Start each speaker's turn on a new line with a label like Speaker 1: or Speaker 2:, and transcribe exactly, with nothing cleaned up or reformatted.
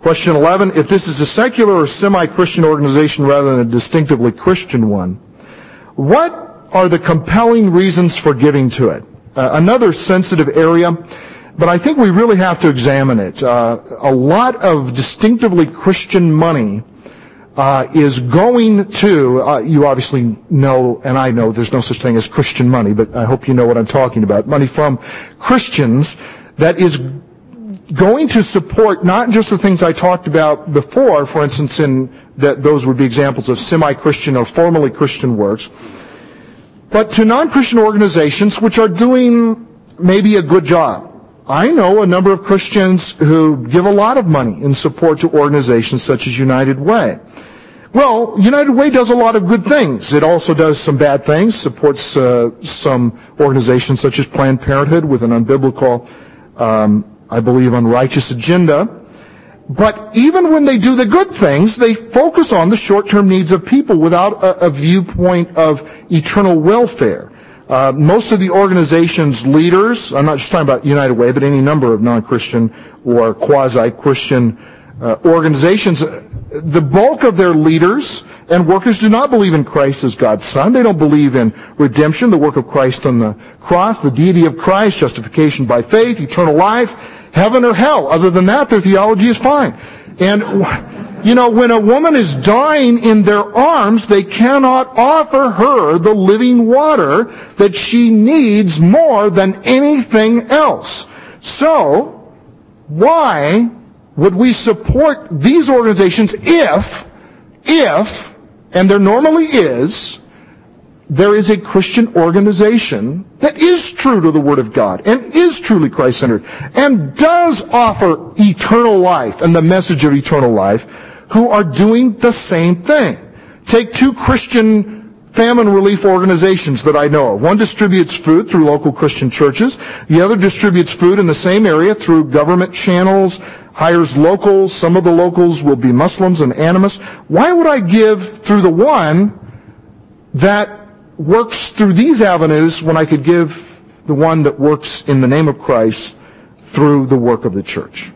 Speaker 1: Question eleven, if this is a secular or semi-Christian organization rather than a distinctively Christian one, what are the compelling reasons for giving to it? Uh, another sensitive area, but I think we really have to examine it. Uh, a lot of distinctively Christian money uh, is going to, uh, you obviously know, and I know there's no such thing as Christian money, but I hope you know what I'm talking about. Money from Christians that is going to support not just the things I talked about before, for instance, in that those would be examples of semi-Christian or formally Christian works, but to non-Christian organizations which are doing maybe a good job. I know a number of Christians who give a lot of money in support to organizations such as United Way. Well, United Way does a lot of good things. It also does some bad things, supports uh, some organizations such as Planned Parenthood with an unbiblical, um, I believe, unrighteous agenda. But even when they do the good things, they focus on the short-term needs of people without a, a viewpoint of eternal welfare. Uh, most of the organization's leaders, I'm not just talking about United Way, but any number of non-Christian or quasi-Christian uh, organizations, the bulk of their leaders and workers do not believe in Christ as God's Son. They don't believe in redemption, the work of Christ on the cross, the deity of Christ, justification by faith, eternal life, heaven or hell. Other than that, their theology is fine. And, you know, when a woman is dying in their arms, they cannot offer her the living water that she needs more than anything else. So, why would we support these organizations if, if, and there normally is, there is a Christian organization that is true to the Word of God and is truly Christ-centered and does offer eternal life and the message of eternal life, who are doing the same thing. Take two Christian famine relief organizations that I know of. One distributes food through local Christian churches. The other distributes food in the same area through government channels, hires locals. Some of the locals will be Muslims and animists. Why would I give through the one that works through these avenues when I could give the one that works in the name of Christ through the work of the church?